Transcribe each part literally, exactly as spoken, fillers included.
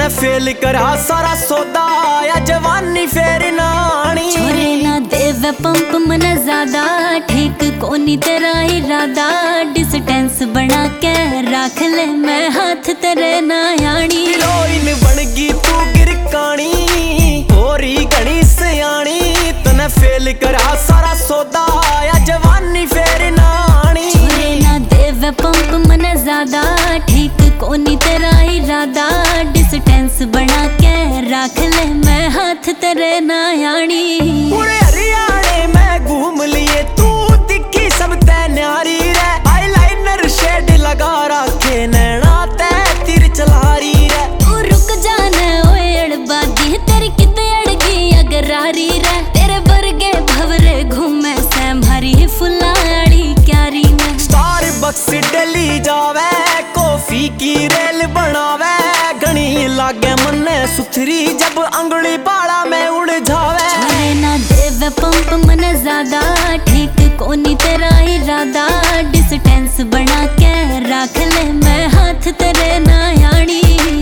Fail करा सारा सौदा या जवानी फेर नानी। छोरे ना देवे पंप मन ज्यादा ठीक कोनी तेरा इरादा। डिस्टेंस बना के रख ले मैं हाथ तेरे ना यानी। हीरोइन बनगी तू गिरकानी होरी घनी सयानी। तने फेल करा सारा सौदा या जवानी फेर नानी। छोरे ना देवे पंप मन ज्यादा ठीक कोनी तेरा इरादा। डिस्टेंस बना के रख ले मैं हाथ तेरे ना यानी। पूरे हरियाणे में घूम लिए तू दिखी सब ते न्यारी रे। आईलाइनर शेड लगा रखे नैना ते तीर चला रही रे। तू रुक जाना ओए अड़बागी तेरी किते अड़गी अगरारी रे। तेरे बरगे भवरे घूमे से मारी फुलाड़ी क्यारी में। स्टार बक्स डली जावे कॉफी की रेल बनावे। घनी लागे मन्ने सुथरी जब अंगुली बाड़ा में उड़ जावे। छोरे ना देवे पंप मन ज्यादा ठीक कोनी तेरा इरादा। डिस्टेंस बना के रख ले मैं हाथ तेरे ना यानी।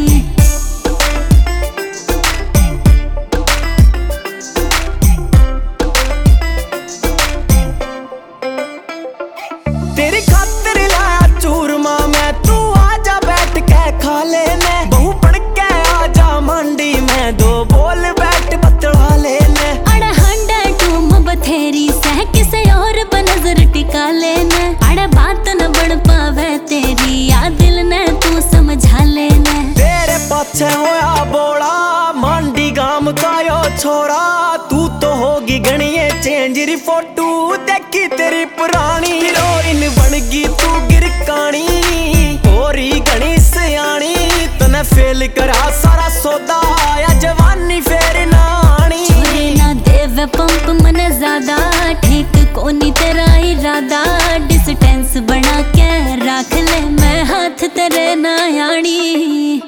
तेरी खातिर लाया चूरमा मैं तू आजा बैठ के खा लेने। बहू बन के आजा मंडी में दो बोल बैठ बतला लेने। अड़ हंडा टूम बथेरी सह किसे और पर नजर टिका लेने। अड़ बात न बढ़ पावे तेरी या दिल ने तू समझा लेने। तेरे पाछे होया बोला मंडी गाम का यो छोरा। तू तो होगी गणिये चेंज री फोटो देखी तेरी पुरानी। हीरोइन बनगी तू गिरकानी होरी घनी सयानी। तने फेल करा सारा सौदा या जवानी फेर नानी। छोरे ना देवे पंप मन ज्यादा ठीक कोनी तेरा इरादा। डिस्टेंस बना के रख ले मैं हाथ तेरे ना यानी।